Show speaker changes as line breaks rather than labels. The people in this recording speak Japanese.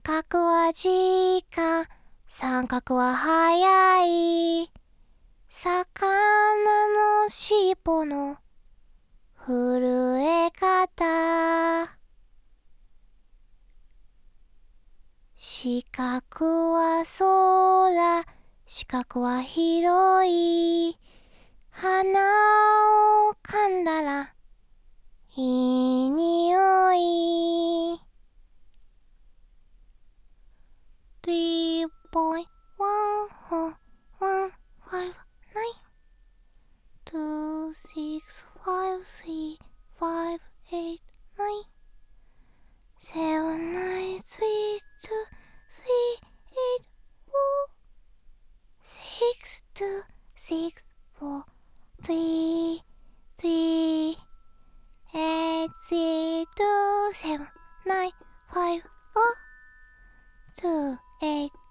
角は時間、三角は速い。魚の尻尾の震え方。四角は空、四角は広い。鼻を噛んだらいい匂い。3.14159 2653589 79382646284 802795028